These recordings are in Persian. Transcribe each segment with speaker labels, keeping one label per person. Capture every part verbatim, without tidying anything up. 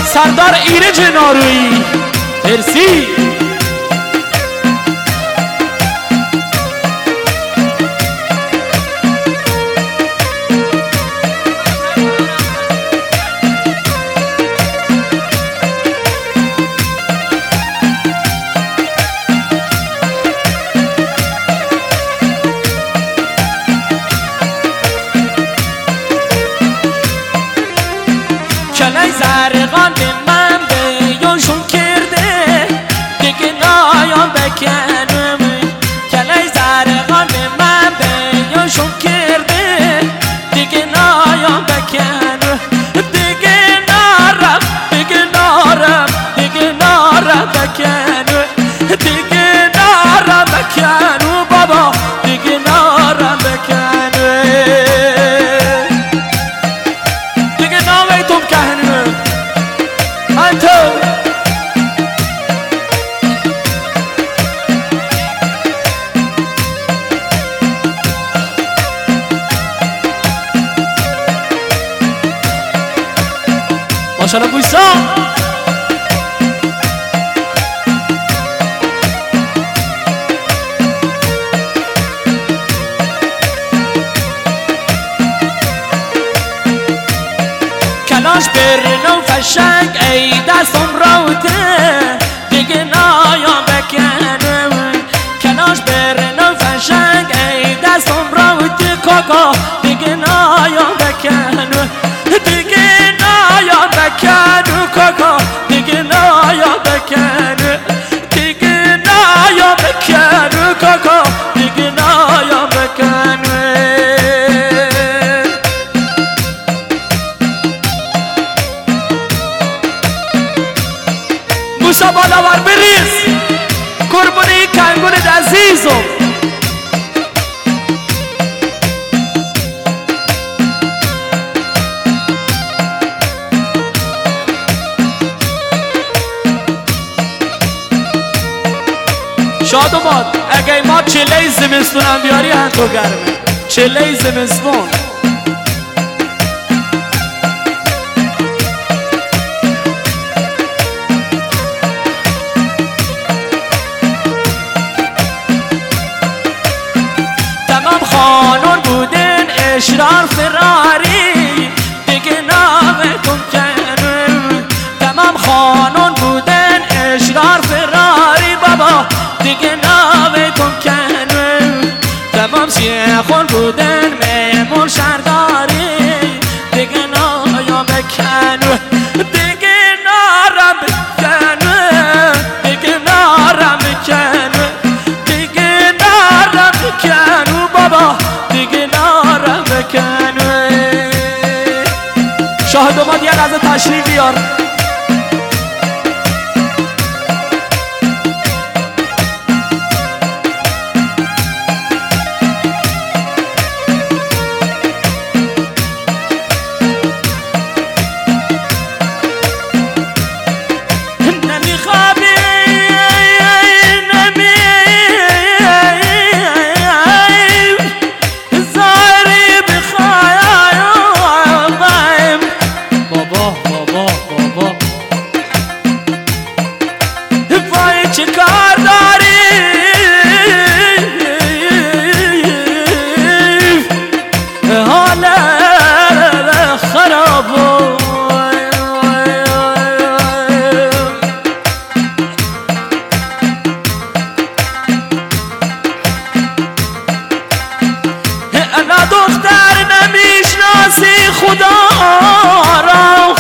Speaker 1: سردار ایرج نارویی مرسی.
Speaker 2: کلای زرقان به من بیاشون کرده دیگه نایم بکنم. کلای زرقان به من بیاشون کرده دیگه نایم بکنم. دیگه نارم دیگه نارم دیگه نارم بکنم. دیگه نارم بکنم بابا دیگه نارم بکنم.
Speaker 1: ماشاءالله بویسا
Speaker 2: کلاش برنو فشنگ ای دستم راوته دیگه نایم بکنم. کلاش برنو فشنگ ای دستم راوته کاکا دیگه نایم بکنم. دیگه نایم بکنم کاکا دیگه نایم بکنم. دیگه نایم بکنم کاکا دیگه نایم بکنم.
Speaker 1: موسا بالاور بریز قربونی کنگونت عزیزم. شاد و باد اگه ما چله زمستون هم بیاری هم تو گرمه. چله زمستون
Speaker 2: تمام خانون بودن اشرار فراری دیگه نامتون کنم. تمام خانون بودن اشرار فراری بابا دیگه نامتون کنم. تمام سیخون بودن میمون شهرداری دیگه نایم بکنم. دیگه نارم بکنم. دیگه نارم بکنم. دیگه نارم بکنم بابا دیگه نارم بکنم.
Speaker 1: شاهد اومد یه لحظه تشریف بیار.
Speaker 2: خدا را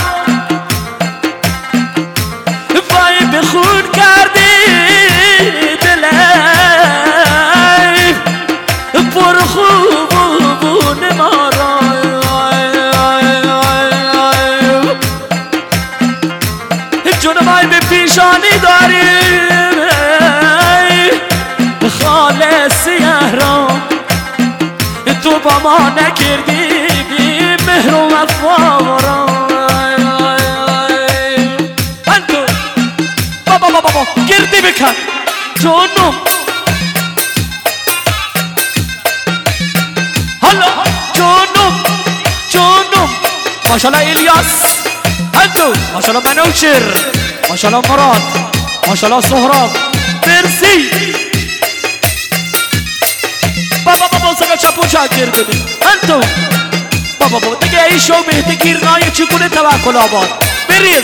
Speaker 2: وای به خون کردی دلم پر خوبون ما را. جنوبای به پیشانی داریم خالص یهران تو با ما نکردی مهر و وفا را. انتو بابا بابا بابا گردی بکن جانم. حالا جانم جانم ماشاءالله الیاس انتو ماشاءالله منوشر ماشاءالله مراد ماشاءالله سهراب مرسی بابا بابا سگا چپو چاکر بده انتو بابا بابا دیگه ای شو بهته گیرنای چگونه توکل آباد بریز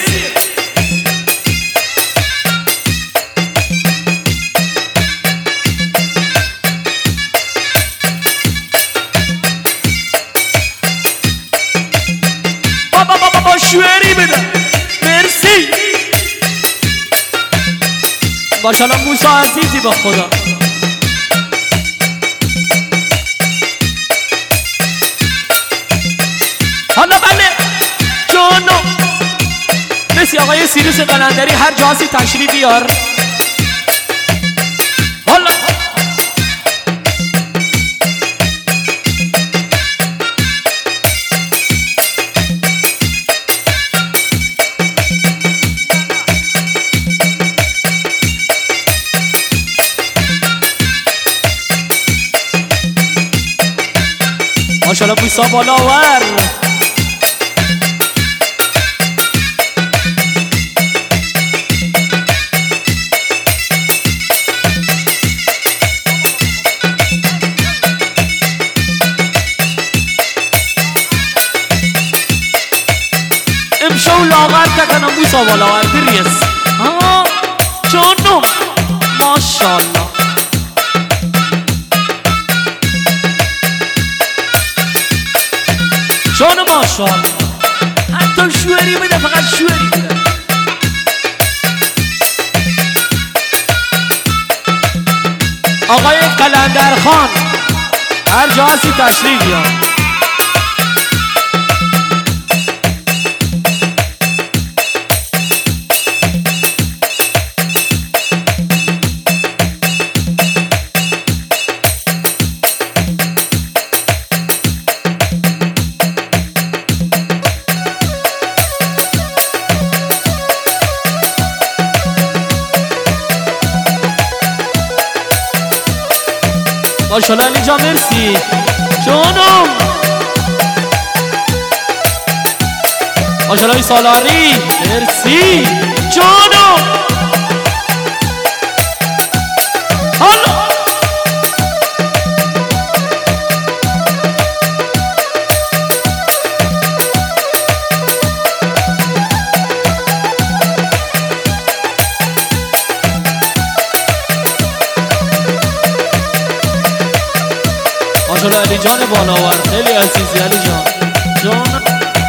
Speaker 2: بابا بابا بابا شوری بده مرسی ماشاءالله موسی عزیزی با خدا حالا بله جانو مرسی آقای سیروس قلندری هر جاسی تشریف بیار حالا ماشاءالله بوسا بالاور امشو لاغر تکنم بوسا بالاور بریز ها جانم ماشاءالله جان ماشاءالله حتی شوری بده فقط شوری بده آقای قلندر خان هر جا هستی تشریف بیار ماشاءالله علی جان مرسی جانم ماشاءالله سالاری مرسی جانم حالا ماشاءالله علی جان بالاور خیلی عزیزی علی جان جان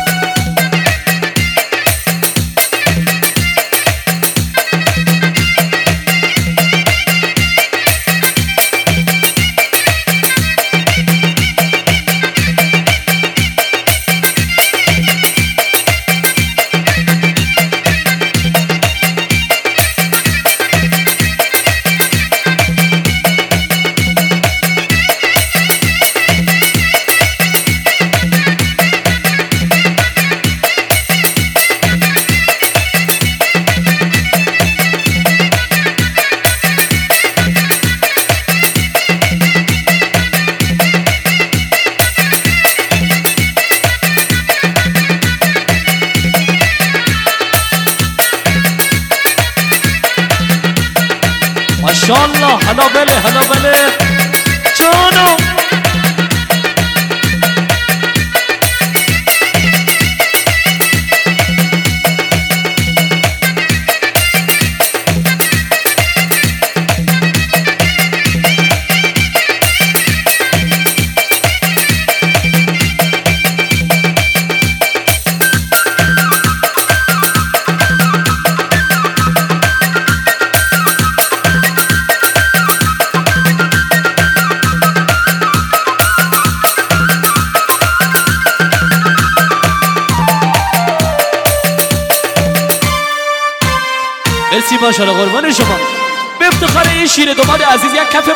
Speaker 2: ماشاءالله هلا بله هلا بله جانم مرسی ماشاءالله قربان شما به افتخار این شیر دوماد عزیز یک کف